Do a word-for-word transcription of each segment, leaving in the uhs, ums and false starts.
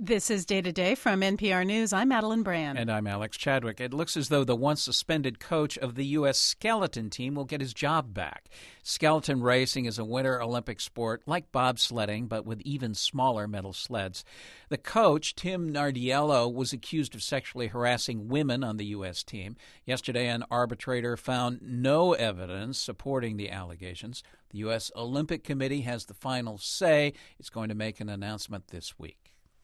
This is Day to Day from N P R News. I'm Madeline Brand. And I'm Alex Chadwick. It looks as though the once suspended coach of the U S skeleton team will get his job back. Skeleton racing is a Winter Olympic sport like bobsledding, but with even smaller metal sleds. The coach, Tim Nardiello, was accused of sexually harassing women on the U S team. Yesterday, an arbitrator found no evidence supporting the allegations. The U S Olympic Committee has the final say. It's going to make an announcement this week.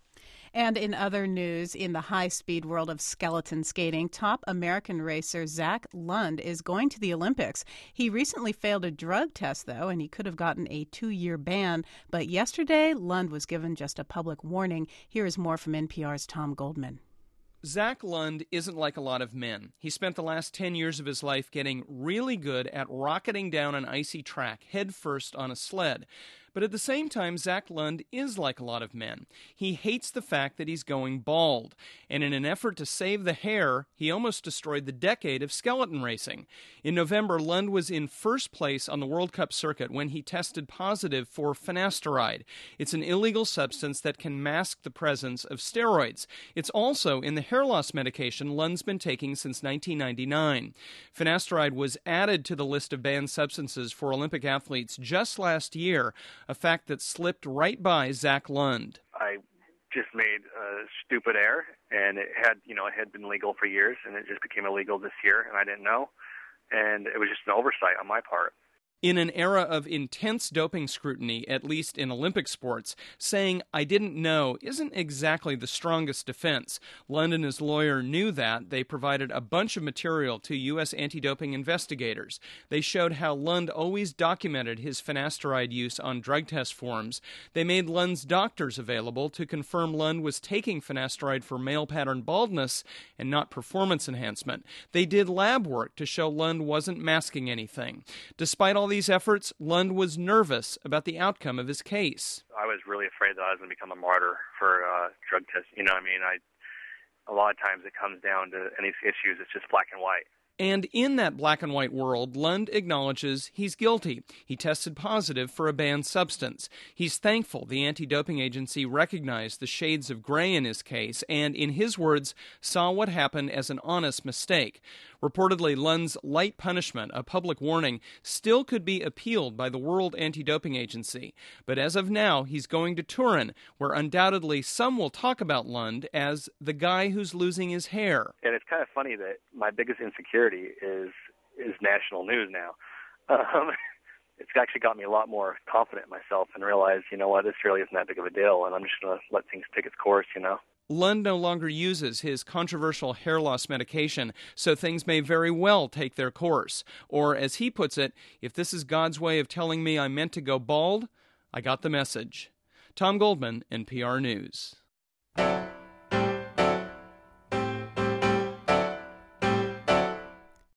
And in other news, in the high-speed world of skeleton skating, top American racer Zach Lund is going to the Olympics. He recently failed a drug test, though, and he could have gotten a two-year ban. But yesterday, Lund was given just a public warning. Here is more from N P R's Tom Goldman. Zach Lund isn't like a lot of men. He spent the last ten years of his life getting really good at rocketing down an icy track head first on a sled. But at the same time, Zach Lund is like a lot of men. He hates the fact that he's going bald. And in an effort to save the hair, he almost destroyed the decade of skeleton racing. In November, Lund was in first place on the World Cup circuit when he tested positive for finasteride. It's an illegal substance that can mask the presence of steroids. It's also in the hair loss medication Lund's been taking since nineteen ninety-nine. Finasteride was added to the list of banned substances for Olympic athletes just last year, a fact that slipped right by Zach Lund. I just made a stupid error, and it had, you know, it had been legal for years, and it just became illegal this year, and I didn't know, and it was just an oversight on my part. In an era of intense doping scrutiny, at least in Olympic sports, saying, "I didn't know," isn't exactly the strongest defense. Lund and his lawyer knew that. They provided a bunch of material to U S anti-doping investigators. They showed how Lund always documented his finasteride use on drug test forms. They made Lund's doctors available to confirm Lund was taking finasteride for male pattern baldness and not performance enhancement. They did lab work to show Lund wasn't masking anything. Despite all these efforts, Lund was nervous about the outcome of his case. I was really afraid that I was going to become a martyr for uh, drug tests. You know what I mean? I, a lot of times it comes down to any issues, it's just black and white. And in that black and white world, Lund acknowledges he's guilty. He tested positive for a banned substance. He's thankful the anti-doping agency recognized the shades of gray in his case and, in his words, saw what happened as an honest mistake. Reportedly, Lund's light punishment, a public warning, still could be appealed by the World Anti-Doping Agency. But as of now, he's going to Turin, where undoubtedly some will talk about Lund as the guy who's losing his hair. And it's kind of funny that my biggest insecurity is is national news now. Um, it's actually got me a lot more confident in myself and realized, you know what, this really isn't that big of a deal, and I'm just going to let things take its course, you know. Lund no longer uses his controversial hair loss medication, so things may very well take their course. Or, as he puts it, if this is God's way of telling me I'm meant to go bald, I got the message. Tom Goldman, N P R News.